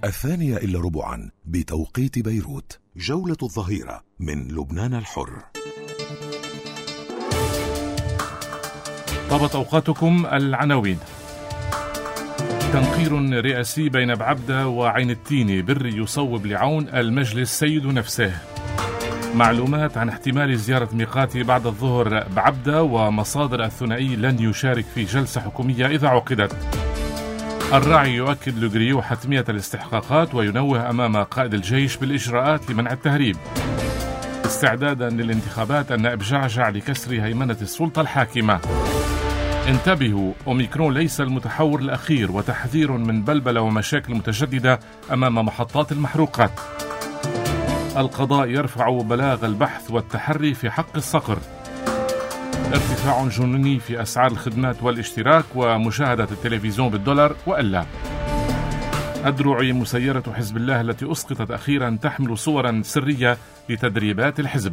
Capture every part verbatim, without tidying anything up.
الثانية إلا ربعا بتوقيت بيروت. جولة الظهيرة من لبنان الحر. طابت أوقاتكم. العناوين: تنقير رئاسي بين بعبدة وعين التيني، بري يصوب لعون المجلس سيد نفسه. معلومات عن احتمال زيارة ميقاتي بعد الظهر بعبدة، ومصادر الثنائي لن يشارك في جلسة حكومية إذا عقدت. الراعي يؤكد لوغريو حتمية الاستحقاقات وينوه أمام قائد الجيش بالإجراءات لمنع التهريب. استعدادا للانتخابات النائب جعجع لكسر هيمنة السلطة الحاكمة. انتبهوا، أوميكرون ليس المتحور الأخير، وتحذير من بلبلة ومشاكل متجددة أمام محطات المحروقات. القضاء يرفع بلاغ البحث والتحري في حق الصقر. ارتفاع جنوني في أسعار الخدمات والاشتراك ومشاهدة التلفزيون بالدولار وإلا. الدروعي مسيرة حزب الله التي أسقطت أخيرا تحمل صورا سرية لتدريبات الحزب.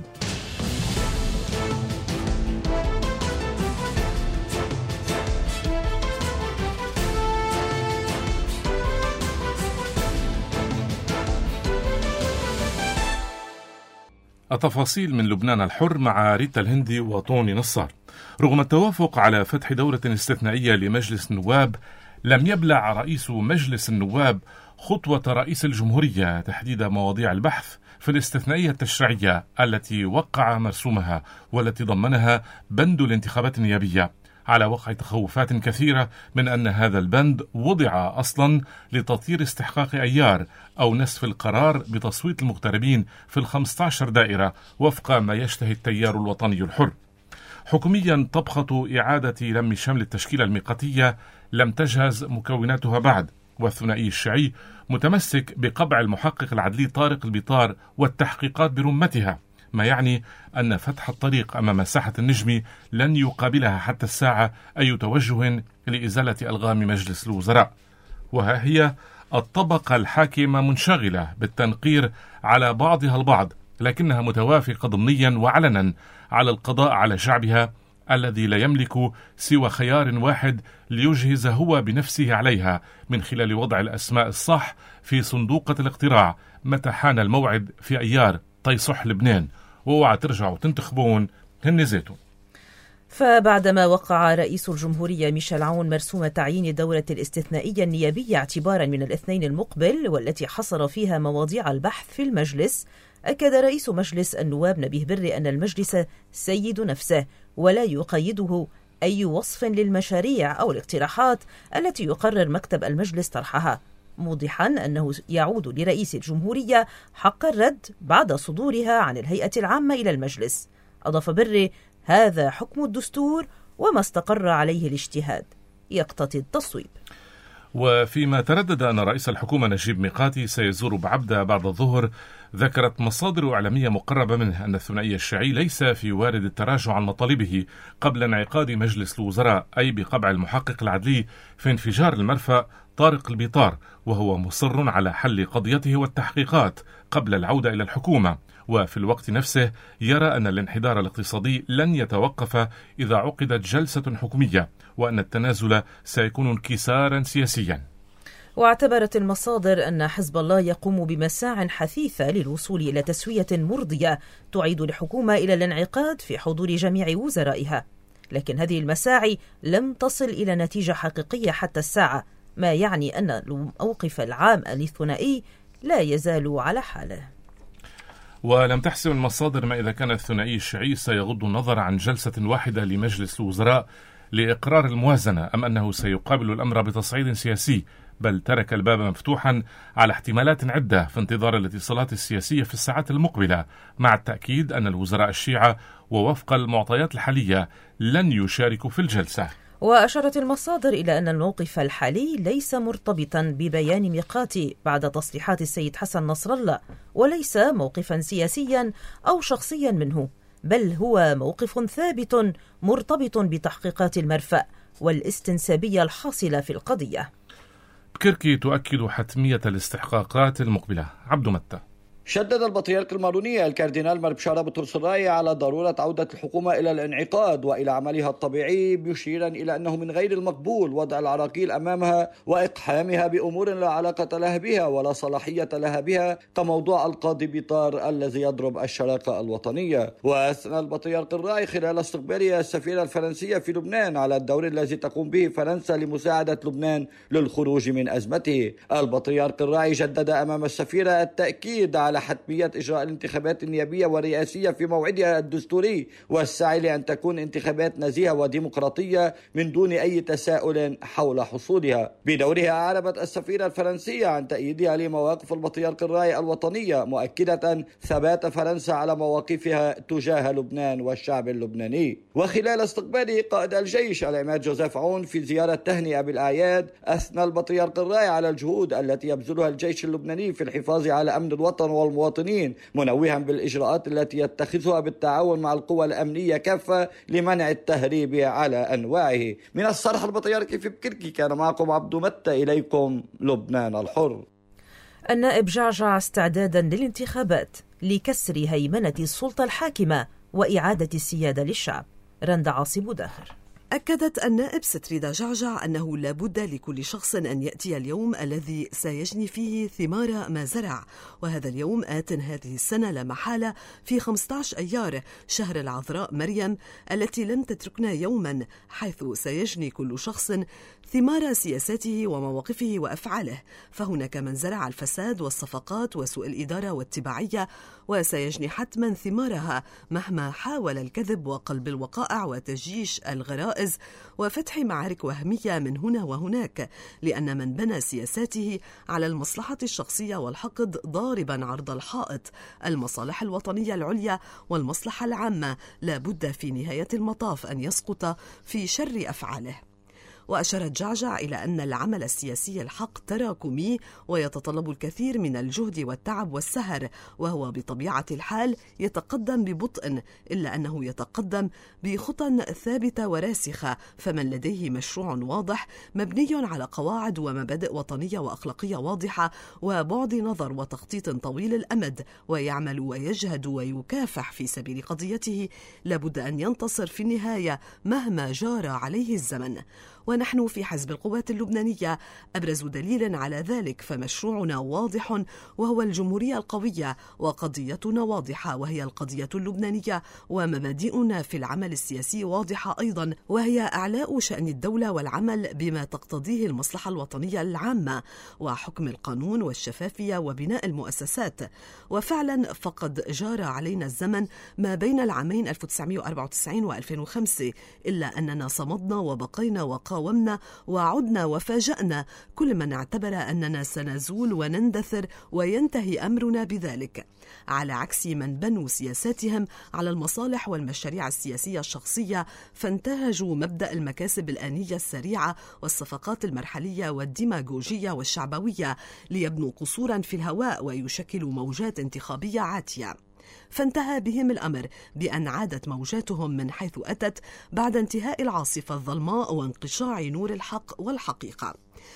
التفاصيل من لبنان الحر مع ريتا الهندي وطوني نصار. رغم التوافق على فتح دورة استثنائية لمجلس النواب، لم يبلع رئيس مجلس النواب خطوة رئيس الجمهورية تحديد مواضيع البحث في الاستثنائية التشريعية التي وقع مرسومها والتي ضمنها بند الانتخابات النيابية، على وقع تخوفات كثيرة من أن هذا البند وضع أصلا لتطيير استحقاق أيار أو نسف القرار بتصويت المغتربين في الخمسة عشر دائرة وفق ما يشتهي التيار الوطني الحر. حكوميا طبخة إعادة لم شمل التشكيلة الميقاتية لم تجهز مكوناتها بعد، والثنائي الشيعي متمسك بقبع المحقق العدلي طارق البطار والتحقيقات برمتها، ما يعني أن فتح الطريق أمام ساحة النجم لن يقابلها حتى الساعة أي توجه لإزالة ألغام مجلس الوزراء. وها هي الطبقة الحاكمة منشغلة بالتنقير على بعضها البعض، لكنها متوافقة ضمنيا وعلنا على القضاء على شعبها الذي لا يملك سوى خيار واحد ليجهز هو بنفسه عليها من خلال وضع الأسماء الصح في صندوقة الاقتراع متى حان الموعد في أيار طيصح لبنان. واوعى ترجعوا تنتخبون هن زيتون. فبعدما وقع رئيس الجمهورية ميشيل عون مرسوم تعيين الدورة الاستثنائية النيابية اعتبارا من الاثنين المقبل، والتي حصر فيها مواضيع البحث في المجلس، أكد رئيس مجلس النواب نبيه بري أن المجلس سيد نفسه ولا يقيده أي وصف للمشاريع أو الاقتراحات التي يقرر مكتب المجلس طرحها، موضحا أنه يعود لرئيس الجمهورية حق الرد بعد صدورها عن الهيئة العامة إلى المجلس. أضاف بري: هذا حكم الدستور وما استقر عليه الاجتهاد، يقتضي التصويب. وفيما تردد أن رئيس الحكومة نجيب ميقاتي سيزور بعبدة بعد الظهر، ذكرت مصادر إعلامية مقربة منه أن الثنائي الشيعي ليس في وارد التراجع عن مطالبه قبل انعقاد مجلس الوزراء، أي بقبع المحقق العدلي في انفجار المرفأ طارق البطار، وهو مصر على حل قضيته والتحقيقات قبل العودة إلى الحكومة. وفي الوقت نفسه يرى أن الانحدار الاقتصادي لن يتوقف إذا عقدت جلسة حكومية، وأن التنازل سيكون انكسارا سياسيا. واعتبرت المصادر أن حزب الله يقوم بمساع حثيثة للوصول إلى تسوية مرضية تعيد الحكومة إلى الانعقاد في حضور جميع وزرائها، لكن هذه المساعي لم تصل إلى نتيجة حقيقية حتى الساعة، ما يعني أن الموقف العام الثنائي لا يزال على حاله. ولم تحسم المصادر ما إذا كان الثنائي الشيعي سيغض النظر عن جلسة واحدة لمجلس الوزراء لإقرار الموازنة أم أنه سيقابل الأمر بتصعيد سياسي، بل ترك الباب مفتوحا على احتمالات عدة في انتظار الاتصالات السياسية في الساعات المقبلة، مع التأكيد أن الوزراء الشيعة ووفق المعطيات الحالية لن يشاركوا في الجلسة. وأشارت المصادر إلى أن الموقف الحالي ليس مرتبطا ببيان ميقاتي بعد تصريحات السيد حسن نصر الله، وليس موقفا سياسيا أو شخصيا منه، بل هو موقف ثابت مرتبط بتحقيقات المرفأ والاستنسابية الحاصلة في القضية. بكركي تؤكد حتمية الاستحقاقات المقبلة. عبد متى. شدد البطريرك الماروني الكاردينال مربشارة بطرس الراي على ضرورة عودة الحكومة إلى الانعقاد وإلى عملها الطبيعي، مشيرا إلى أنه من غير المقبول وضع العراقيل أمامها وإقحامها بأمور لا علاقة لها بها ولا صلاحية لها بها، كموضوع القاضي بيطار الذي يضرب الشراكة الوطنية. وأثنى البطريرك الراي خلال استقباله السفيرة الفرنسية في لبنان على الدور الذي تقوم به فرنسا لمساعدة لبنان للخروج من أزمته. البطريرك الراي جدد أمام السفيرة التأكيد على حتمية إجراء الانتخابات النيابية والرئاسية في موعدها الدستوري، والسعي لأن تكون انتخابات نزيهة وديمقراطية من دون أي تساؤل حول حصولها. بدورها أعربت السفيرة الفرنسية عن تأييدها لمواقف البطريرك الراي الوطنية، مؤكدة ثبات فرنسا على مواقفها تجاه لبنان والشعب اللبناني. وخلال استقبال قائد الجيش العماد جوزيف عون في زيارة تهنئة بالأعياد، أثنى البطريرك الراي على الجهود التي يبذلها الجيش اللبناني في الحفاظ على أمن الوطن والمواطنين، منوها بالإجراءات التي يتخذها بالتعاون مع القوى الأمنية كافة لمنع التهريب على أنواعه. من الصرح البطريركي في بكركي، كان معكم عبدو متى، إليكم لبنان الحر. النائب جعجع استعدادا للانتخابات لكسر هيمنة السلطة الحاكمة وإعادة السيادة للشعب. رند عاصب داخر. أكدت النائب ستريدا جعجع أنه لا بد لكل شخص أن يأتي اليوم الذي سيجني فيه ثمار ما زرع، وهذا اليوم آت هذه السنة لا محالة في خمسة عشر أيار شهر العذراء مريم التي لم تتركنا يوما، حيث سيجني كل شخص ثمار سياساته ومواقفه وأفعاله، فهناك من زرع الفساد والصفقات وسوء الإدارة والتبعية، وسيجني حتما ثمارها مهما حاول الكذب وقلب الوقائع وتجيش الغرائز وفتح معارك وهمية من هنا وهناك، لأن من بنى سياساته على المصلحة الشخصية والحقد ضاربا عرض الحائط المصالح الوطنية العليا والمصلحة العامة لا بد في نهاية المطاف أن يسقط في شر أفعاله. وأشارت جعجع إلى أن العمل السياسي الحق تراكمي ويتطلب الكثير من الجهد والتعب والسهر، وهو بطبيعة الحال يتقدم ببطء، إلا أنه يتقدم بخطى ثابتة وراسخة، فمن لديه مشروع واضح مبني على قواعد ومبادئ وطنية وأخلاقية واضحة وبعد نظر وتخطيط طويل الأمد، ويعمل ويجهد ويكافح في سبيل قضيته، لابد أن ينتصر في النهاية مهما جار عليه الزمن. ونحن في حزب القوات اللبنانية أبرز دليل على ذلك، فمشروعنا واضح وهو الجمهورية القوية، وقضيتنا واضحة وهي القضية اللبنانية، ومبادئنا في العمل السياسي واضحة أيضا، وهي أعلاء شأن الدولة والعمل بما تقتضيه المصلحة الوطنية العامة وحكم القانون والشفافية وبناء المؤسسات. وفعلا فقد جار علينا الزمن ما بين العامين ألف وتسعمائة وأربعة وتسعين وألفين وخمسة، إلا أننا صمدنا وبقينا وقاومنا وعدنا وفاجأنا كل من اعتبر أننا سنزول ونندثر وينتهي أمرنا بذلك، على عكس من بنوا سياساتهم على المصالح والمشاريع السياسية الشخصية، فانتهجوا مبدأ المكاسب الآنية السريعة والصفقات المرحلية والديماغوجية والشعبوية ليبنوا قصورا في الهواء ويشكلوا موجات انتخابية عاتية. فانتهى بهم الأمر بأن عادت موجاتهم من حيث أتت بعد انتهاء العاصفة الظلماء وانقشاع نور الحق والحقيقة.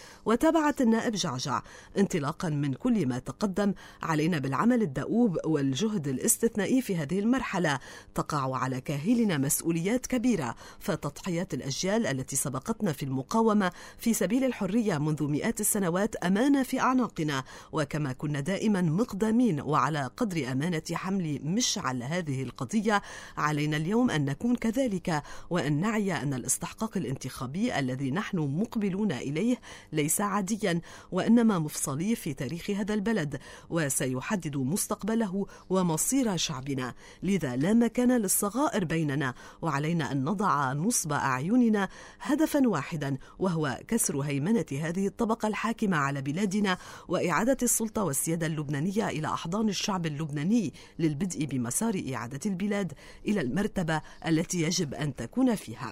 وتابعت النائب جعجع: انطلاقا من كل ما تقدم، علينا بالعمل الدؤوب والجهد الاستثنائي في هذه المرحلة، تقع على كاهلنا مسؤوليات كبيرة، فتضحيات الأجيال التي سبقتنا في المقاومة في سبيل الحرية منذ مئات السنوات أمانة في أعناقنا، وكما كنا دائما مقدمين وعلى قدر أمانة حمل مشعل هذه القضية، علينا اليوم أن نكون كذلك، وأن نعي أن الاستحقاق الانتخابي الذي نحن مقبلون إليه ليس عاديا، وإنما مفصلي في تاريخ هذا البلد، وسيحدد مستقبله ومصير شعبنا. لذا لا مكان للصغائر بيننا، وعلينا أن نضع نصب أعيننا هدفا واحدا، وهو كسر هيمنة هذه الطبقة الحاكمة على بلادنا، وإعادة السلطة والسيادة اللبنانية إلى أحضان الشعب اللبناني، للبدء بمسار إعادة البلاد إلى المرتبة التي يجب أن تكون فيها.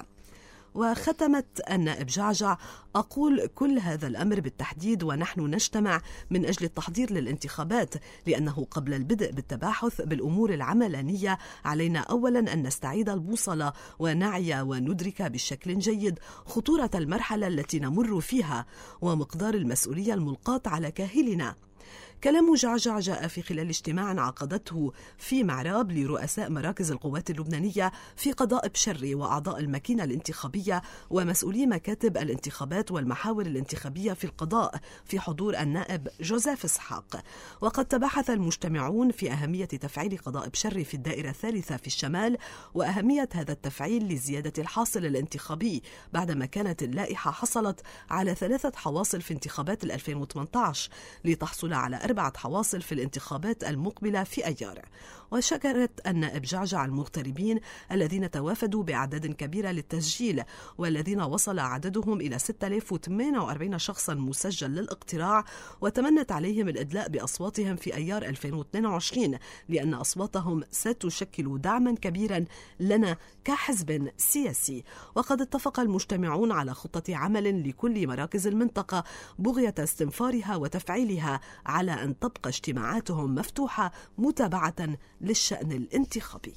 وختمت النائب جعجع: أقول كل هذا الأمر بالتحديد ونحن نجتمع من أجل التحضير للانتخابات، لأنه قبل البدء بالتباحث بالأمور العملانية علينا أولا أن نستعيد البوصلة ونعي وندرك بشكل جيد خطورة المرحلة التي نمر فيها ومقدار المسؤولية الملقاة على كاهلنا. كلام جعجع جاء في خلال اجتماع عقدته في معراب لرؤساء مراكز القوات اللبنانية في قضاء بشري وأعضاء الماكينة الانتخابية ومسؤولي مكاتب الانتخابات والمحاور الانتخابية في القضاء في حضور النائب جوزيف إسحاق. وقد تباحث المجتمعون في أهمية تفعيل قضاء بشري في الدائرة الثالثة في الشمال وأهمية هذا التفعيل لزيادة الحاصل الانتخابي بعدما كانت اللائحة حصلت على ثلاثة حواصل في انتخابات ألفين وثمانية عشر لتحصل على أربعة حواصل في الانتخابات المقبلة في أيار. وشكرت النائب جعجع المغتربين الذين توافدوا بأعداد كبيرة للتسجيل والذين وصل عددهم إلى ستة آلاف وثمانية وأربعين شخصا مسجل للاقتراع، وتمنت عليهم الإدلاء بأصواتهم في أيار ألفين واثنين وعشرين لأن أصواتهم ستشكل دعما كبيرا لنا كحزب سياسي. وقد اتفق المجتمعون على خطة عمل لكل مراكز المنطقة بغية استنفارها وتفعيلها على أن تبقى اجتماعاتهم مفتوحة متابعة للشأن الانتخابي.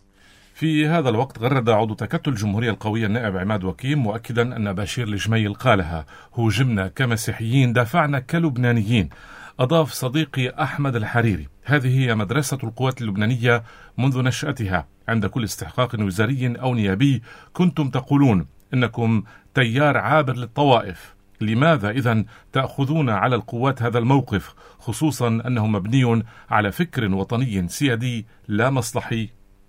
في هذا الوقت غرد عضو تكتل الجمهورية القوية النائب عماد وكيم مؤكدا أن بشير الجميل قالها: هوجمنا كمسيحيين، دافعنا كلبنانيين. أضاف صديقي أحمد الحريري: هذه هي مدرسة القوات اللبنانية منذ نشأتها، عند كل استحقاق وزاري أو نيابي كنتم تقولون إنكم تيار عابر للطوائف. لماذا إذن تأخذون على القوات هذا الموقف، خصوصا أنه مبني على فكر وطني سيادي لا مصلحي؟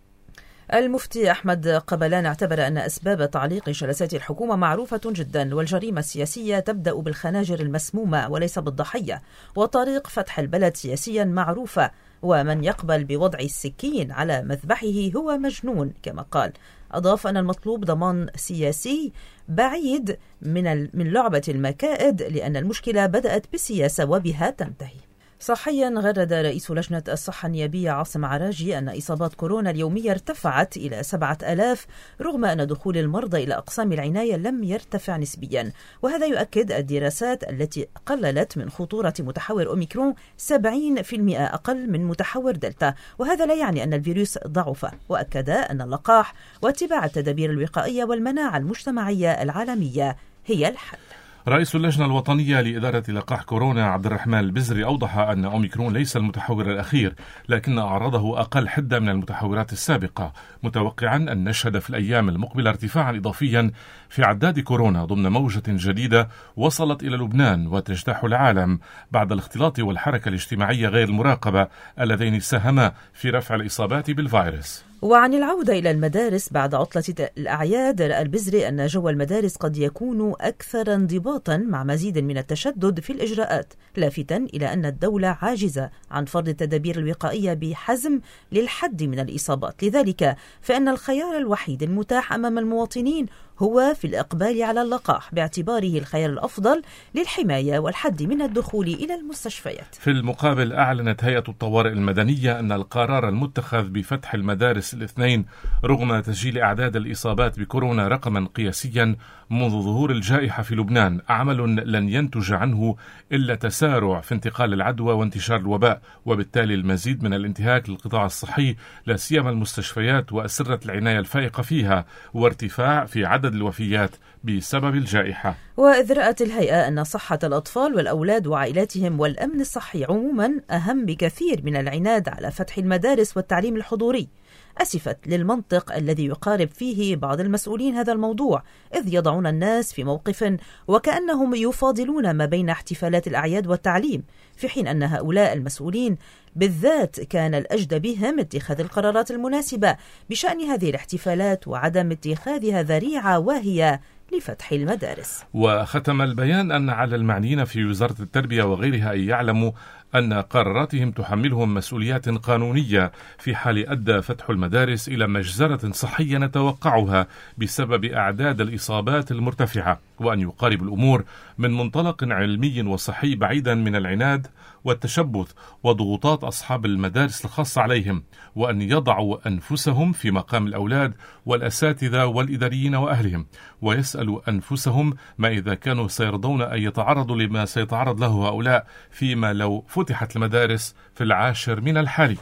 المفتي أحمد قبلان اعتبر أن أسباب تعليق جلسات الحكومة معروفة جدا، والجريمة السياسية تبدأ بالخناجر المسمومة وليس بالضحية، وطريق فتح البلد سياسيا معروفة، ومن يقبل بوضع السكين على مذبحه هو مجنون كما قال. أضاف أن المطلوب ضمان سياسي بعيد من من لعبة المكائد، لأن المشكلة بدأت بالسياسة وبها تنتهي. صحيا غرد رئيس لجنة الصحة النيابية عاصم عراجي أن إصابات كورونا اليومية ارتفعت إلى سبعة آلاف، رغم أن دخول المرضى إلى أقسام العناية لم يرتفع نسبيا، وهذا يؤكد الدراسات التي قللت من خطورة متحور أوميكرون سبعين بالمئة أقل من متحور دلتا، وهذا لا يعني أن الفيروس ضعف. وأكد أن اللقاح واتباع التدابير الوقائية والمناعة المجتمعية العالمية هي الحل. رئيس اللجنة الوطنية لإدارة لقاح كورونا عبد الرحمن البزري أوضح أن أوميكرون ليس المتحور الأخير، لكن أعراضه أقل حدة من المتحورات السابقة، متوقعا أن نشهد في الأيام المقبلة ارتفاعا إضافيا في عداد كورونا ضمن موجة جديدة وصلت إلى لبنان وتجتاح العالم بعد الاختلاط والحركة الاجتماعية غير المراقبة اللذين ساهما في رفع الإصابات بالفيروس. وعن العودة إلى المدارس بعد عطلة الأعياد، رأى البزري أن جو المدارس قد يكون أكثر انضباطا مع مزيد من التشدد في الإجراءات، لافتا إلى أن الدولة عاجزة عن فرض التدابير الوقائية بحزم للحد من الإصابات، لذلك فإن الخيار الوحيد المتاح أمام المواطنين هو في الإقبال على اللقاح باعتباره الخيار الأفضل للحماية والحد من الدخول إلى المستشفيات. في المقابل أعلنت هيئة الطوارئ المدنية أن القرار المتخذ بفتح المدارس الاثنين رغم تسجيل أعداد الإصابات بكورونا رقما قياسيا منذ ظهور الجائحة في لبنان عمل لن ينتج عنه إلا تسارع في انتقال العدوى وانتشار الوباء، وبالتالي المزيد من الانتهاك للقطاع الصحي لا سيما المستشفيات وأسرة العناية الفائقة فيها، وارتفاع في عدد الوفيات بسبب الجائحة. وإذ رأت الهيئة أن صحة الأطفال والأولاد وعائلاتهم والأمن الصحي عموما أهم بكثير من العناد على فتح المدارس والتعليم الحضوري، أسفت للمنطق الذي يقارب فيه بعض المسؤولين هذا الموضوع، إذ يضعون الناس في موقف وكأنهم يفاضلون ما بين احتفالات الأعياد والتعليم، في حين أن هؤلاء المسؤولين بالذات كان الأجدى بهم اتخاذ القرارات المناسبة بشأن هذه الاحتفالات وعدم اتخاذها ذريعة واهية لفتح المدارس. وختم البيان أن على المعنيين في وزارة التربية وغيرها أن يعلموا أن قراراتهم تحملهم مسؤوليات قانونية في حال أدى فتح المدارس إلى مجزرة صحية نتوقعها بسبب أعداد الإصابات المرتفعة، وأن يقارب الأمور من منطلق علمي وصحي بعيدا من العناد والتشبث وضغوطات أصحاب المدارس الخاصة عليهم، وأن يضعوا أنفسهم في مقام الأولاد والأساتذة والإداريين وأهلهم، ويسألوا أنفسهم ما إذا كانوا سيرضون أن يتعرضوا لما سيتعرض له هؤلاء فيما لو فتحت المدارس في العاشر من الحالي.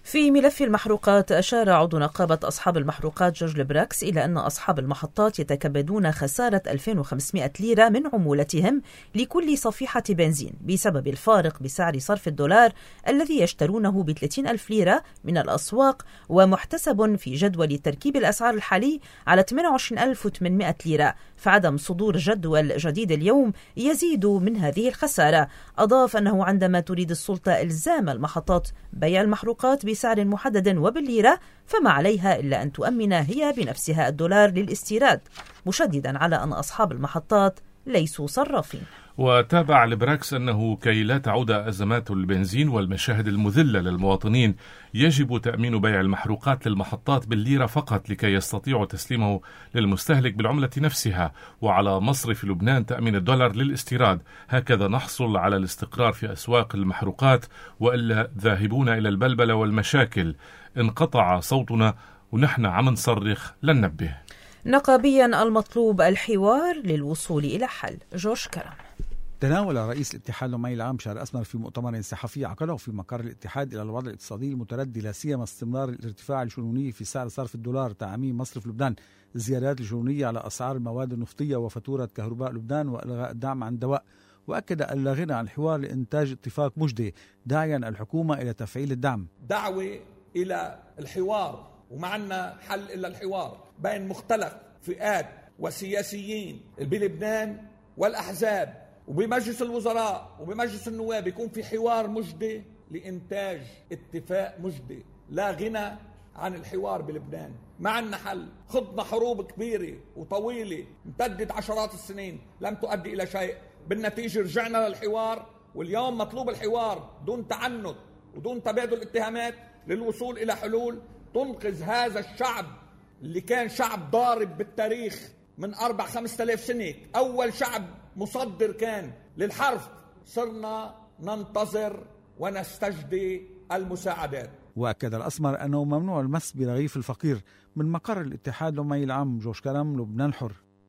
في ملف المحروقات، أشار عضو نقابة أصحاب المحروقات جورج لبراكس إلى أن أصحاب المحطات يتكبدون خسارة ألفين وخمسمائة ليرة من عمولتهم لكل صفيحة بنزين بسبب الفارق بسعر صرف الدولار الذي يشترونه ب ثلاثين ألف ليرة من الأسواق، ومحتسب في جدول تركيب الأسعار الحالي على ثمانية وعشرين ألف وثمانمائة ليرة، فعدم صدور جدول جديد اليوم يزيد من هذه الخسارة. أضاف أنه عندما تريد السلطة إلزام المحطات بيع المحروقات بسعر محدد وبالليرة فما عليها إلا أن تؤمن هي بنفسها الدولار للاستيراد، مشددا على أن أصحاب المحطات ليسوا صرافين. وتابع لبراكس أنه كي لا تعود أزمات البنزين والمشاهد المذلة للمواطنين يجب تأمين بيع المحروقات للمحطات بالليرة فقط لكي يستطيعوا تسليمه للمستهلك بالعملة نفسها، وعلى مصرف لبنان تأمين الدولار للاستيراد. هكذا نحصل على الاستقرار في أسواق المحروقات، وإلا ذاهبون إلى البلبلة والمشاكل. انقطع صوتنا ونحن عم نصرخ لننبه. نقابيا المطلوب الحوار للوصول إلى حل. جورج كرم. تناول رئيس الاتحاد العمالي العام شهر أسمر في مؤتمر صحفي عقده في مقر الاتحاد إلى الوضع الاقتصادي المتردي، لا سيما استمرار الارتفاع الجنوني في سعر صرف الدولار، تعميم مصرف لبنان، الزيادات الجنونية على أسعار المواد النفطية وفاتورة كهرباء لبنان، وإلغاء الدعم عن الدواء. وأكد أن لا غنى عن الحوار لإنتاج اتفاق مجدي، داعيا الحكومة إلى تفعيل الدعم. دعوة إلى الحوار، ومعنا حل إلا الحوار بين مختلف فئات وسياسيين بلبنان والأحزاب وبمجلس الوزراء وبمجلس النواب، يكون في حوار مجدي لإنتاج اتفاق مجدي. لا غنى عن الحوار بلبنان. ما عنا حل. خضنا حروب كبيرة وطويلة امتدت عشرات السنين لم تؤدي إلى شيء، بالنتيجة رجعنا للحوار، واليوم مطلوب الحوار دون تعنت ودون تبادل اتهامات للوصول إلى حلول تنقذ هذا الشعب اللي كان شعب ضارب بالتاريخ من أربع خمسة آلاف سنة. أول شعب مصدر كان للحرف، صرنا ننتظر ونستجدي المساعدات. وأكد الأسمر أنه ممنوع المس برغيف الفقير. من مقر الاتحاد العمالي العام، جورج كرم، لبنان الحر.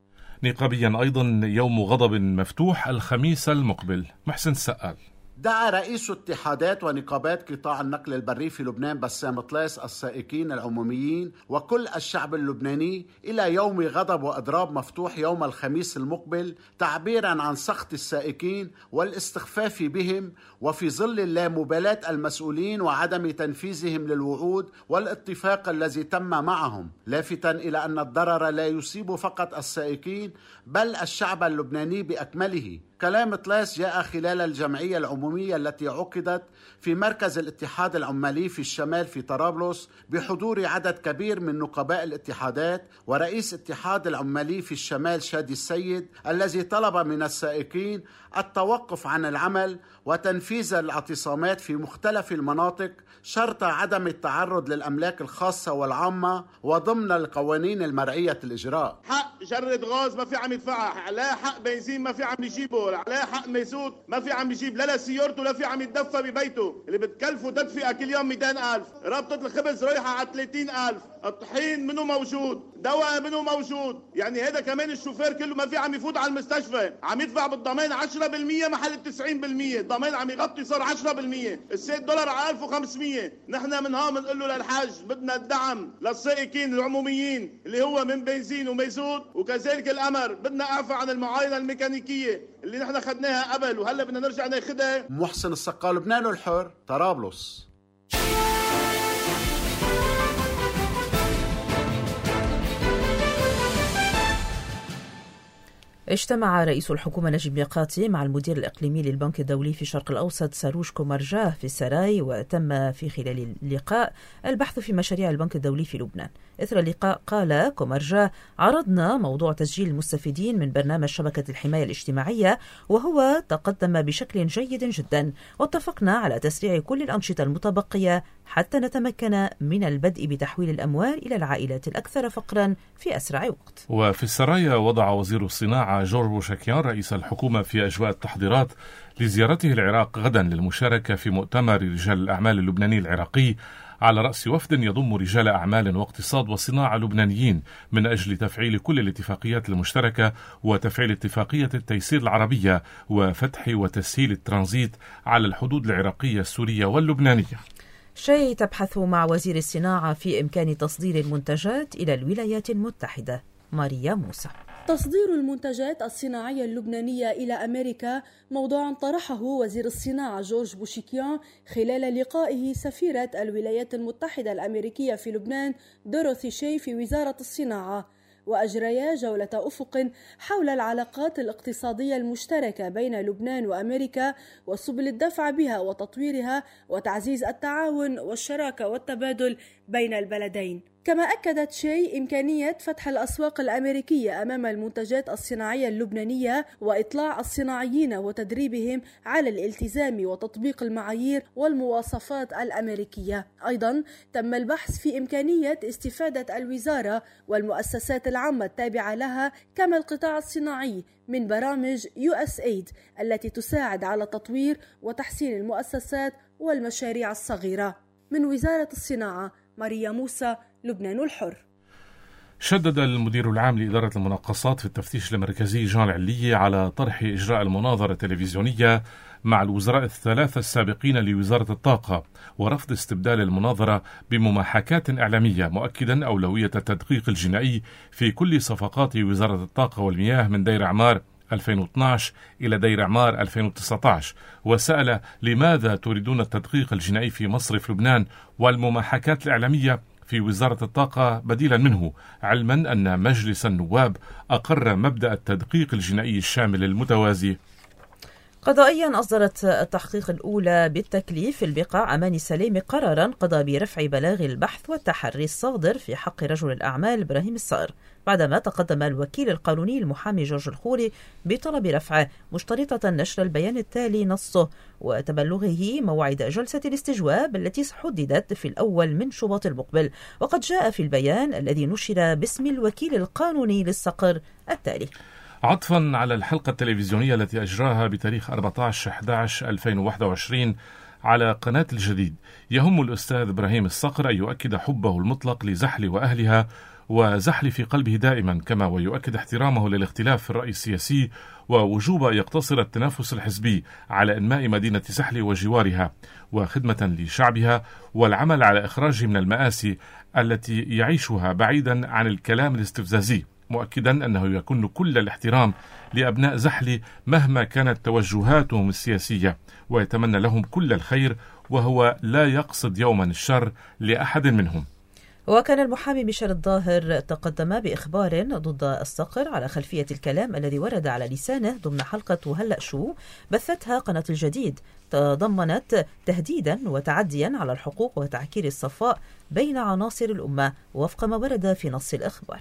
نقابيا أيضا يوم غضب مفتوح الخميس المقبل. محسن السقال. دعا رئيس اتحادات ونقابات قطاع النقل البري في لبنان بسام طليس السائقين العموميين وكل الشعب اللبناني إلى يوم غضب وإضراب مفتوح يوم الخميس المقبل، تعبيرا عن سخط السائقين والاستخفاف بهم، وفي ظل اللامبالاة المسؤولين وعدم تنفيذهم للوعود والاتفاق الذي تم معهم، لافتا إلى أن الضرر لا يصيب فقط السائقين بل الشعب اللبناني بأكمله. كلام طليس جاء خلال الجمعية العمومية التي عقدت في مركز الاتحاد العمالي في الشمال في طرابلس بحضور عدد كبير من نقباء الاتحادات ورئيس اتحاد العمالي في الشمال شادي السيد، الذي طلب من السائقين التوقف عن العمل وتنفيذ الاعتصامات في مختلف المناطق شرط عدم التعرض للأملاك الخاصة والعامة وضمن القوانين المرعية الإجراء. حق جرد غاز ما في عم يدفعها، عليه حق بنزين ما في عم يجيبه، عليه حق ميزوت ما في عم يجيب لا لسيارته لا في عم يتدفى ببيته، اللي بتكلفه تدفئة كل يوم مئتين ألف، رابطة الخبز رايحة على ثلاثين ألف، الطحين منه موجود، دواء منه موجود، يعني هذا كمان الشوفير كله ما في عم يفوت على المستشفى، عم يدفع بالضمان عشرة بالمئة محل التسعين بالمئة، الضمان عم يغطي صار عشرة بالمئة، السيد دولار على ألف وخمسمئة. نحن من هون بنقول له للحاج بدنا الدعم للسائقين العموميين اللي هو من بنزين وميزوت، وكذلك الأمر بدنا اعفاء عن المعاينة الميكانيكية اللي نحن خدناها قبل وهلا بدنا نرجع ناخدها. محسن السقال، لبنان الحر، طرابلس. اجتمع رئيس الحكومة نجيب ميقاتي مع المدير الإقليمي للبنك الدولي في الشرق الأوسط ساروش كومارجاه في السراي، وتم في خلال اللقاء البحث في مشاريع البنك الدولي في لبنان. إثر اللقاء قال كومارجاه: عرضنا موضوع تسجيل المستفيدين من برنامج شبكة الحماية الاجتماعية وهو تقدم بشكل جيد جدا، واتفقنا على تسريع كل الأنشطة المتبقية حتى نتمكن من البدء بتحويل الأموال إلى العائلات الأكثر فقرا في أسرع وقت. وفي السرايا وضع وزير الصناعة جورج بوشكيان رئيس الحكومة في أجواء التحضيرات لزيارته العراق غدا للمشاركة في مؤتمر رجال الأعمال اللبناني العراقي على رأس وفد يضم رجال أعمال واقتصاد وصناعة لبنانيين من أجل تفعيل كل الاتفاقيات المشتركة وتفعيل اتفاقية التيسير العربية وفتح وتسهيل الترانزيت على الحدود العراقية السورية واللبنانية. شي تبحث مع وزير الصناعة في إمكان تصدير المنتجات إلى الولايات المتحدة. ماريا موسى. تصدير المنتجات الصناعية اللبنانية إلى أمريكا موضوع طرحه وزير الصناعة جورج بوشيكيان خلال لقائه سفيرة الولايات المتحدة الأمريكية في لبنان دوروثي شي في وزارة الصناعة، وأجريا جولة أفق حول العلاقات الاقتصادية المشتركة بين لبنان وأمريكا وسبل الدفع بها وتطويرها وتعزيز التعاون والشراكة والتبادل بين البلدين. كما أكدت شي إمكانية فتح الأسواق الأمريكية أمام المنتجات الصناعية اللبنانية وإطلاع الصناعيين وتدريبهم على الالتزام وتطبيق المعايير والمواصفات الأمريكية. أيضا تم البحث في إمكانية استفادة الوزارة والمؤسسات العامة التابعة لها كما القطاع الصناعي من برامج يو إس إيه إي دي التي تساعد على تطوير وتحسين المؤسسات والمشاريع الصغيرة. من وزارة الصناعة، ماريا موسى، لبنان الحر. شدد المدير العام لإدارة المناقصات في التفتيش المركزي جان العلية على طرح إجراء المناظرة التلفزيونية مع الوزراء الثلاثة السابقين لوزارة الطاقة ورفض استبدال المناظرة بمماحكات إعلامية، مؤكدا أولوية التدقيق الجنائي في كل صفقات وزارة الطاقة والمياه من دير عمار ألفين واثني عشر إلى دير عمار ألفين وتسعة عشر، وسأل لماذا تريدون التدقيق الجنائي في مصرف لبنان والمماحكات الإعلامية في وزارة الطاقة بديلا منه، علما أن مجلس النواب أقر مبدأ التدقيق الجنائي الشامل المتوازي. قضائيا أصدرت التحقيق الأولى بالتكليف البقاع أمان السليم قرارا قضى برفع بلاغ البحث والتحري الصادر في حق رجل الأعمال إبراهيم الصقر، بعدما تقدم الوكيل القانوني المحامي جورج الخوري بطلب رفعه، مشترطة نشر البيان التالي نصه وتبلغه موعد جلسة الاستجواب التي حددت في الأول من شباط المقبل. وقد جاء في البيان الذي نشر باسم الوكيل القانوني للصقر التالي: عطفا على الحلقة التلفزيونية التي أجراها بتاريخ أربعة عشر أحد عشر ألفين وواحد وعشرين على قناة الجديد، يهم الأستاذ إبراهيم الصقر أن يؤكد حبه المطلق لزحل وأهلها وزحل في قلبه دائما، كما ويؤكد احترامه للاختلاف في الرأي السياسي ووجوب أن يقتصر التنافس الحزبي على إنماء مدينة زحل وجوارها وخدمة لشعبها والعمل على إخراجه من المآسي التي يعيشها بعيدا عن الكلام الاستفزازي، مؤكدا أنه يكون كل الاحترام لأبناء زحل مهما كانت توجهاتهم السياسية ويتمنى لهم كل الخير وهو لا يقصد يوما الشر لأحد منهم. وكان المحامي ميشيل الظاهر تقدم بإخبار ضد الصقر على خلفية الكلام الذي ورد على لسانه ضمن حلقة هلأ شو بثتها قناة الجديد، تضمنت تهديدا وتعديا على الحقوق وتعكير الصفاء بين عناصر الأمة وفق ما ورد في نص الإخبار.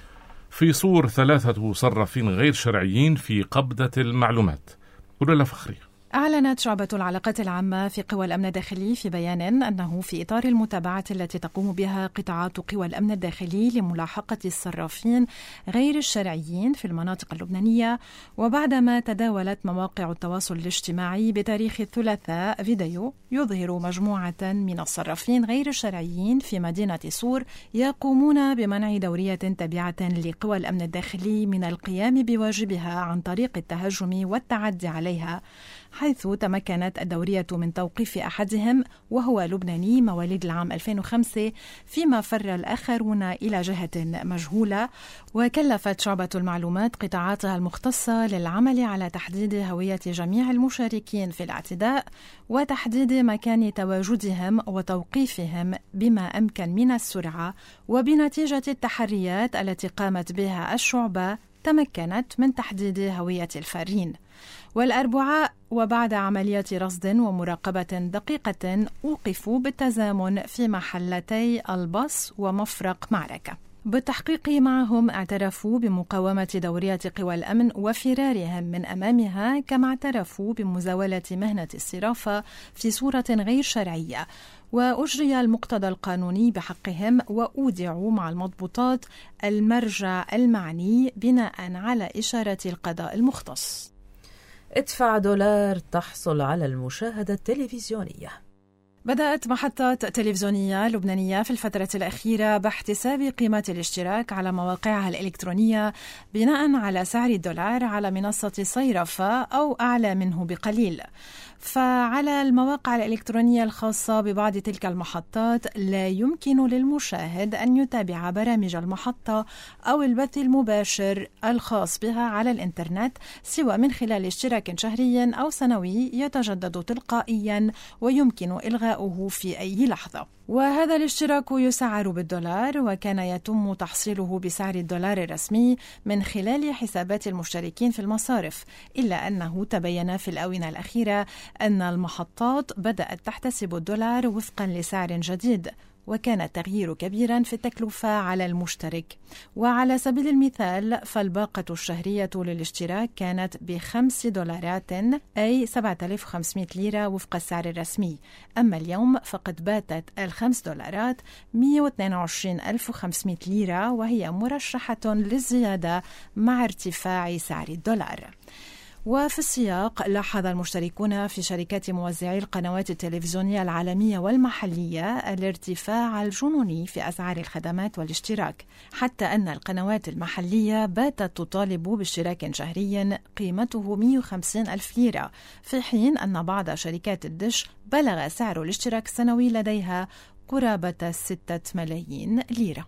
في صور ثلاثة صرافين غير شرعيين في قبضة المعلومات. ولا فخري. أعلنت شعبة العلاقات العامة في قوى الأمن الداخلي في بيان أنه في إطار المتابعة التي تقوم بها قطاعات قوى الأمن الداخلي لملاحقة الصرافين غير الشرعيين في المناطق اللبنانية، وبعدما تداولت مواقع التواصل الاجتماعي بتاريخ الثلاثاء فيديو يظهر مجموعة من الصرافين غير الشرعيين في مدينة صور يقومون بمنع دورية تابعة لقوى الأمن الداخلي من القيام بواجبها عن طريق التهجم والتعدي عليها، حيث تمكنت الدورية من توقيف أحدهم وهو لبناني مواليد العام ألفين وخمسة، فيما فر الآخرون إلى جهة مجهولة. وكلفت شعبة المعلومات قطاعاتها المختصة للعمل على تحديد هوية جميع المشاركين في الاعتداء وتحديد مكان تواجدهم وتوقيفهم بما أمكن من السرعة. وبنتيجة التحريات التي قامت بها الشعبة تمكنت من تحديد هوية الفارين. والأربعاء وبعد عملية رصد ومراقبة دقيقة أوقفوا بالتزامن في محلتي البص ومفرق معركة. بالتحقيق معهم اعترفوا بمقاومة دورية قوى الأمن وفرارهم من أمامها، كما اعترفوا بمزاولة مهنة الصرافة في صورة غير شرعية، وأجري المقتضى القانوني بحقهم وأودعوا مع المضبوطات المرجع المعني بناء على إشارة القضاء المختص. ادفع دولار تحصل على المشاهدة التلفزيونية. بدأت محطات تلفزيونية لبنانية في الفترة الأخيرة باحتساب قيمة الاشتراك على مواقعها الإلكترونية بناء على سعر الدولار على منصة صيرفة أو أعلى منه بقليل. فعلى المواقع الإلكترونية الخاصة ببعض تلك المحطات لا يمكن للمشاهد أن يتابع برامج المحطة أو البث المباشر الخاص بها على الإنترنت سوى من خلال اشتراك شهري أو سنوي يتجدد تلقائيا ويمكن إلغاؤه في أي لحظة. وهذا الاشتراك يسعر بالدولار، وكان يتم تحصيله بسعر الدولار الرسمي من خلال حسابات المشتركين في المصارف، إلا أنه تبين في الآونة الأخيرة أن المحطات بدأت تحتسب الدولار وفقا لسعر جديد، وكان التغيير كبيرا في التكلفة على المشترك. وعلى سبيل المثال فالباقة الشهرية للاشتراك كانت بخمس دولارات أي سبعة آلاف وخمسمائة ليرة وفق السعر الرسمي، أما اليوم فقد باتت الخمس دولارات مئة واثنين وعشرين ألف وخمسمائة ليرة، وهي مرشحة للزيادة مع ارتفاع سعر الدولار. وفي السياق لاحظ المشتركون في شركات موزعي القنوات التلفزيونية العالمية والمحلية الارتفاع الجنوني في أسعار الخدمات والاشتراك، حتى أن القنوات المحلية باتت تطالب باشتراك شهري قيمته مئة وخمسين ألف ليرة، في حين أن بعض شركات الدش بلغ سعر الاشتراك السنوي لديها قرابة ستة ملايين ليرة.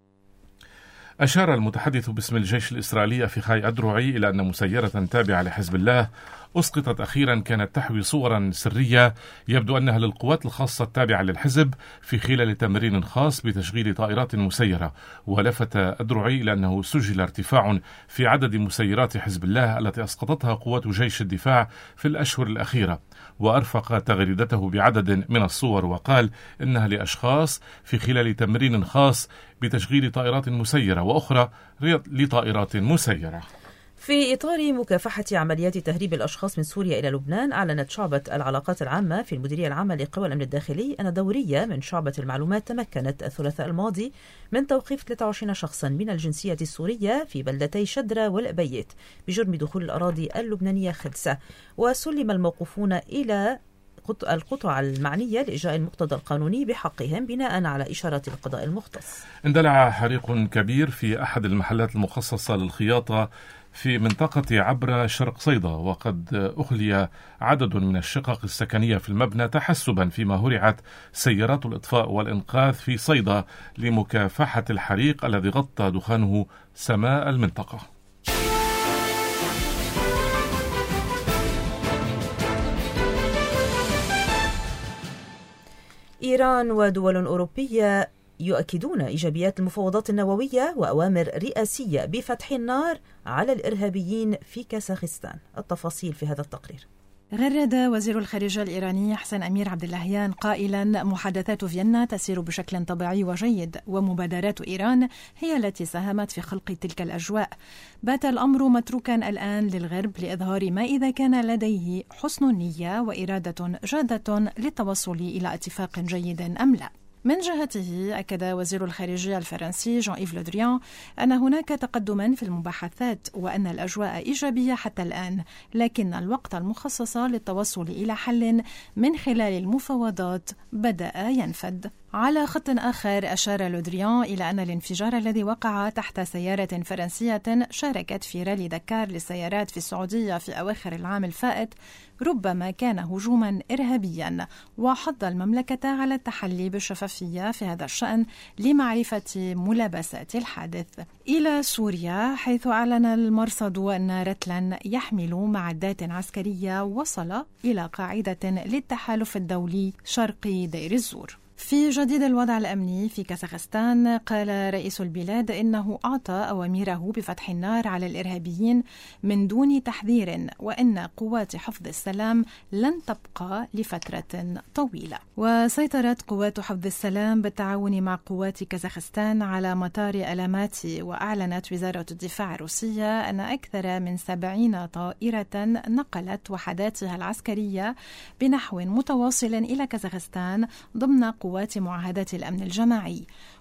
أشار المتحدث باسم الجيش الإسرائيلي أفيخاي أدروعي إلى أن مسيرة تابعة لحزب الله أسقطت أخيرا كانت تحوي صورا سرية يبدو أنها للقوات الخاصة التابعة للحزب في خلال تمرين خاص بتشغيل طائرات مسيرة. ولفت أدروعي إلى أنه سجل ارتفاع في عدد مسيرات حزب الله التي أسقطتها قوات جيش الدفاع في الأشهر الأخيرة، وأرفق تغريدته بعدد من الصور وقال إنها لأشخاص في خلال تمرين خاص بتشغيل طائرات مسيرة وأخرى لطائرات مسيرة. في إطار مكافحة عمليات تهريب الأشخاص من سوريا إلى لبنان، أعلنت شعبة العلاقات العامة في المديرية العامة لقوى الأمن الداخلي أن دورية من شعبة المعلومات تمكنت الثلاثاء الماضي من توقيف ثلاثة وعشرين شخصا من الجنسية السورية في بلدتي شدرة والأبيت بجرم دخول الأراضي اللبنانية خلسة، وسلم الموقوفون إلى القطع المعنية لإجراء المقتضى القانوني بحقهم بناء على إشارات القضاء المختص. اندلع حريق كبير في أحد المحلات المخصصة للخياطة في منطقة عبرة شرق صيدا، وقد أخلي عدد من الشقق السكنية في المبنى تحسبا فيما هرعت سيارات الإطفاء والإنقاذ في صيدا لمكافحة الحريق الذي غطى دخانه سماء المنطقة. إيران ودول أوروبية يؤكدون إيجابيات المفاوضات النووية وأوامر رئاسية بفتح النار على الإرهابيين في كازاخستان. التفاصيل في هذا التقرير. غرد وزير الخارجية الإيراني حسن أمير عبد اللهيان قائلا: محادثات فيينا تسير بشكل طبيعي وجيد، ومبادرات إيران هي التي ساهمت في خلق تلك الأجواء. بات الأمر متروكا الآن للغرب لإظهار ما إذا كان لديه حسن النية وإرادة جادة للتوصل إلى اتفاق جيد أم لا. من جهته أكد وزير الخارجية الفرنسي جان إيف لو دريان أن هناك تقدما في المباحثات وأن الأجواء إيجابية حتى الآن، لكن الوقت المخصص للتوصل إلى حل من خلال المفاوضات بدأ ينفد. على خط آخر أشار لو دريان إلى أن الانفجار الذي وقع تحت سيارة فرنسية شاركت في رالي دكار للسيارات في السعودية في أواخر العام الفائت ربما كان هجوما إرهابيا، وحض المملكة على التحلي بالشفافية في هذا الشأن لمعرفة ملابسات الحادث. إلى سوريا، حيث أعلن المرصد أن رتلا يحمل معدات عسكرية وصل إلى قاعدة للتحالف الدولي شرقي دير الزور. في جديد الوضع الأمني في كازاخستان، قال رئيس البلاد إنه أعطى أوامره بفتح النار على الإرهابيين من دون تحذير، وإن قوات حفظ السلام لن تبقى لفترة طويلة. وسيطرت قوات حفظ السلام بالتعاون مع قوات كازاخستان على مطار ألاماتي، وأعلنت وزارة الدفاع الروسية أن أكثر من سبعين طائرة نقلت وحداتها العسكرية بنحو متواصل إلى كازاخستان ضمن قوات معاهدة الأمن الجماعي.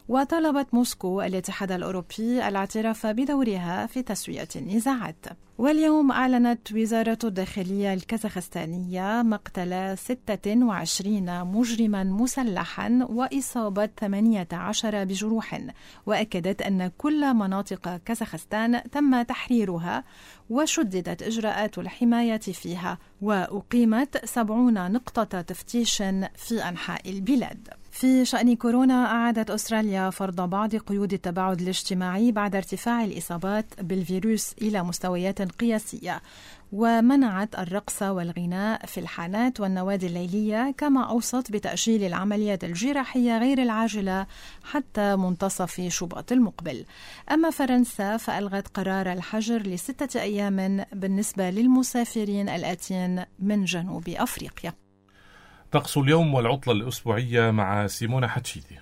وطلبت موسكو الاتحاد الأوروبي الاعتراف بدورها في تسوية النزاعات. واليوم أعلنت وزارة الداخلية الكازاخستانية مقتل ستة وعشرين مجرما مسلحا وإصابة ثمانية عشر بجروح، وأكدت أن كل مناطق كازاخستان تم تحريرها وشددت إجراءات الحماية فيها، وأقيمت سبعون نقطة تفتيش في أنحاء البلاد. في شأن كورونا، أعادت أستراليا فرض بعض قيود التباعد الاجتماعي بعد ارتفاع الإصابات بالفيروس إلى مستويات قياسية، ومنعت الرقص والغناء في الحانات والنوادي الليلية، كما أوصت بتأجيل العمليات الجراحية غير العاجلة حتى منتصف شباط المقبل. أما فرنسا فألغت قرار الحجر لستة أيام بالنسبة للمسافرين الآتين من جنوب أفريقيا. طقس اليوم والعطلة الأسبوعية مع سيمونة حتشيدي.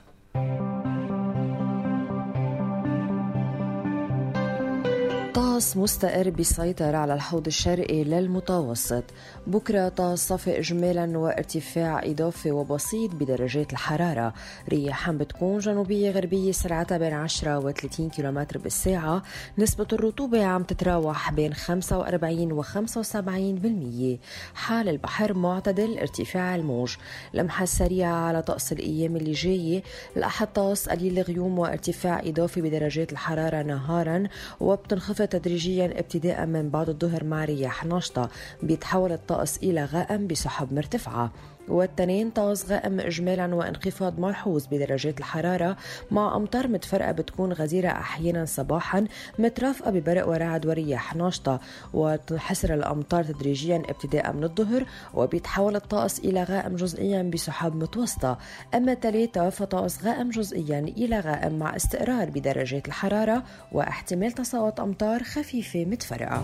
طقس مستقر بيسيطر على الحوض الشرقي للمتوسط. بكرة طقس صافي إجمالا وارتفاع إضافي وبسيط بدرجات الحرارة. رياح بتكون جنوبية غربية سرعتها بين عشرة وثلاثين كيلومتر بالساعة. نسبة الرطوبة عم تتراوح بين خمسة وأربعين وخمسة وسبعين بالمية. حال البحر معتدل ارتفاع الموج. لمحة سريعة على طقس الأيام اللي جاية. الأحد طقس قليل الغيوم وارتفاع إضافي بدرجات الحرارة نهارا، وبتنخفض تدريجيا ابتداء من بعد الظهر مع رياح نشطة. بيتحول الطقس إلى غائم بسحب مرتفعة. والتنين طقس غائم إجمالا وانخفاض ملحوظ بدرجات الحرارة، مع أمطار متفرقة بتكون غزيرة أحيانا صباحا مترافقة ببرق ورعد ورياح نشطة، وتحسر الأمطار تدريجيا ابتداء من الظهر، وبيتحول الطقس إلى غائم جزئيا بسحب متوسطة. أما الثلاثة فطقس غائم جزئيا إلى غائم مع استقرار بدرجات الحرارة واحتمال تساقط أمطار خفيفة متفرقة.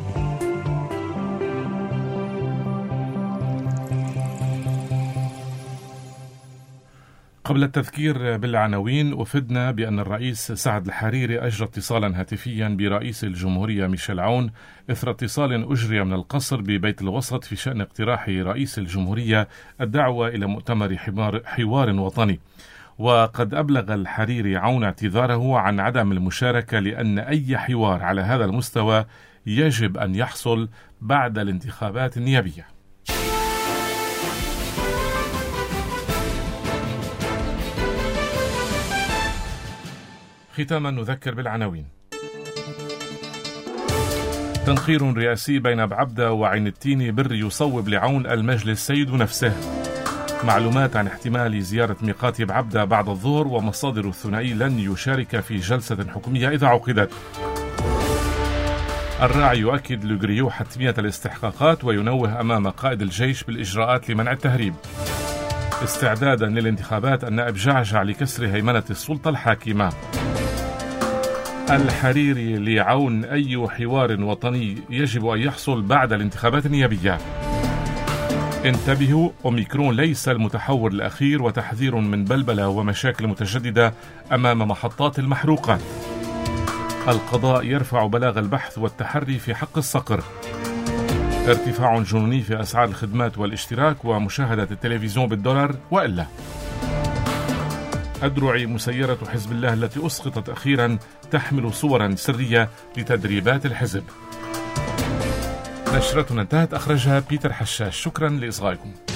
قبل التذكير بالعناوين، أفدنا بأن الرئيس سعد الحريري أجرى اتصالا هاتفيا برئيس الجمهورية ميشيل عون إثر اتصال أجري من القصر ببيت الوسط في شأن اقتراح رئيس الجمهورية الدعوة إلى مؤتمر حوار وطني. وقد أبلغ الحريري عون اعتذاره عن عدم المشاركة، لأن أي حوار على هذا المستوى يجب أن يحصل بعد الانتخابات النيابية. ختاما نذكر بالعناوين. تنخير رئاسي بين بعبدة وعين التيني بر يصوب لعون المجلس سيد نفسه. معلومات عن احتمال زيارة ميقات بعبدة بعد الظهر، ومصادر الثنائي لن يشارك في جلسة حكومية إذا عقدت. الراعي يؤكد لجريو حتمية الاستحقاقات، وينوه أمام قائد الجيش بالإجراءات لمنع التهريب. استعدادا للانتخابات، النائب جعجع لكسر هيمنة السلطة الحاكمة. الحريري لعون أي حوار وطني يجب أن يحصل بعد الانتخابات النيابية. انتبهوا، أوميكرون ليس المتحور الأخير، وتحذير من بلبلة ومشاكل متجددة أمام محطات المحروقات. القضاء يرفع بلاغ البحث والتحري في حق الصقر. ارتفاع جنوني في أسعار الخدمات والاشتراك ومشاهدة التلفزيون بالدولار وإلا. أدرع مسيرة حزب الله التي أسقطت أخيرا تحمل صورا سرية لتدريبات الحزب. نشرتنا انتهت، أخرجها بيتر حشاش. شكرا لإصغائكم.